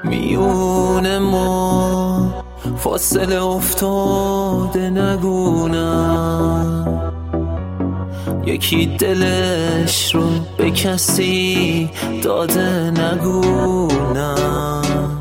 میونه ما فاصله افتاده نگونم، یکی دلش رو به کسی داده نگونم.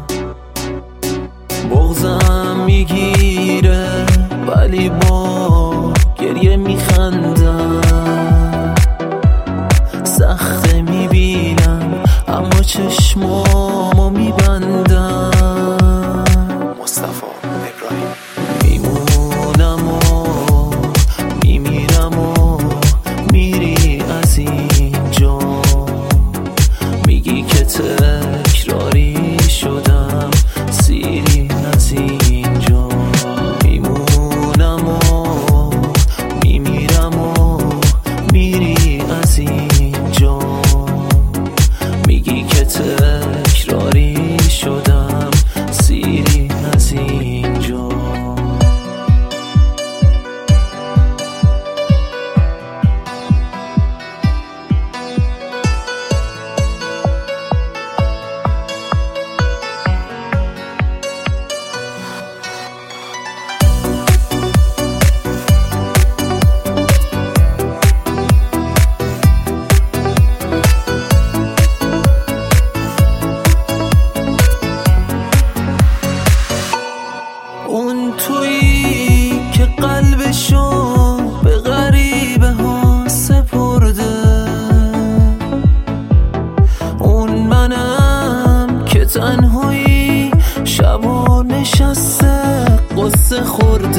بغضم میگیره ولی با گریه میخندم، سخته میبینم اما چشمامو میبندم. مصطفی ابراهیم. میمونم و میمیرم و میری از اینجا، میگی که تکراری شدم سیری از اینجا. میمونم و میمیرم و میری از اینجا، میگی که تکراری شدم سیری از اینجا. اون تویی که قلبشو به غریبه ها سپرده، اون منم که تنهایی شبا نشسته قصه خورده.